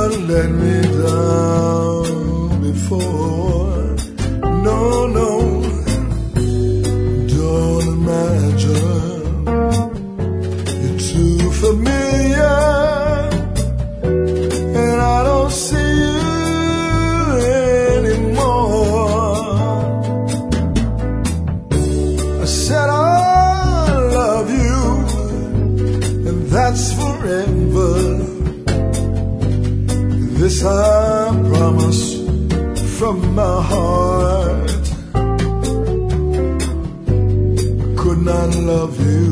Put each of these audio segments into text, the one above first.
let me down before. No, no, don't imagine. You're too familiar, and I don't see you anymore. I said I love you, and that's forever. This I promise from my heart. I could not love you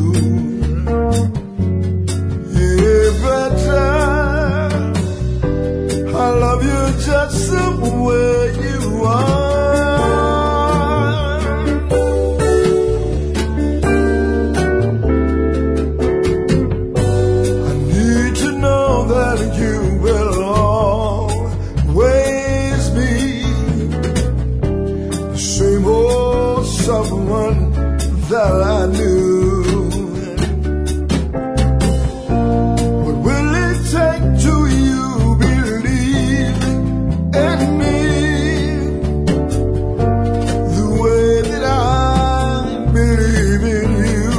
any better. I love you just the way you are. I need to know that you will someone that I knew. What will it take to you believe in me the way that I believe in you?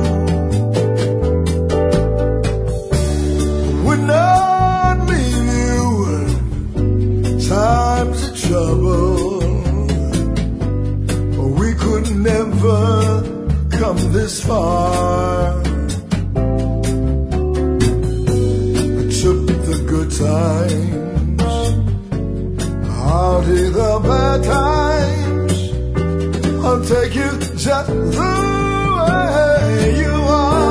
I would not leave you times of trouble. Never come this far. I took the good times, I'll take the bad times. I'll take you just the way you are.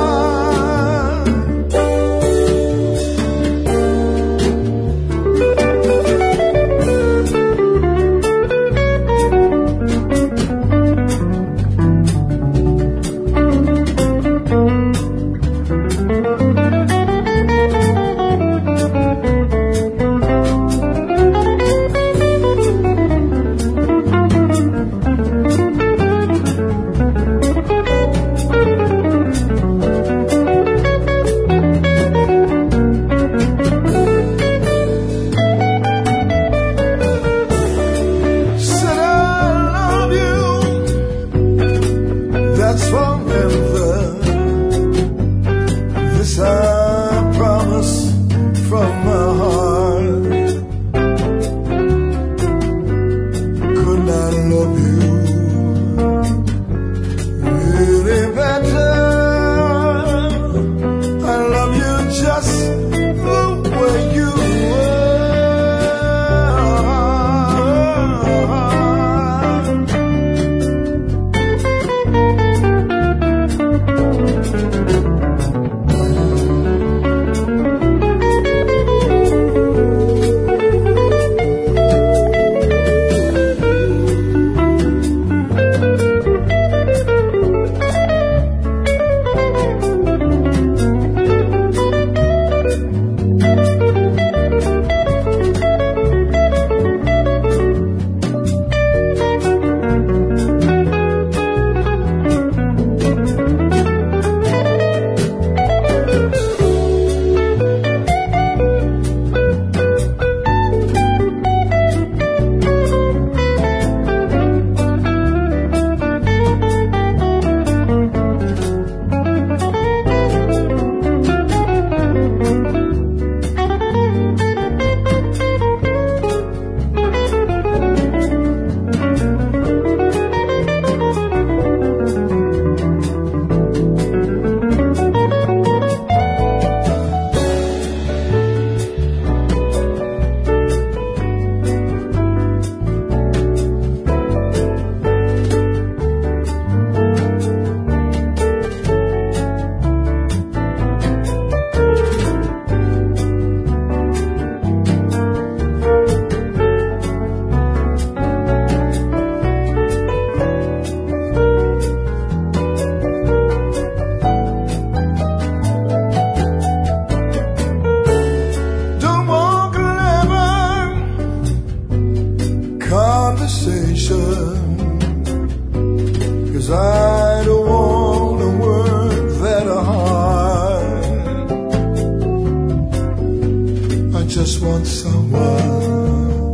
just want someone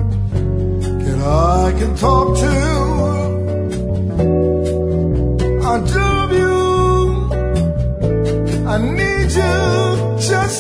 I can talk to. I love you, I need you just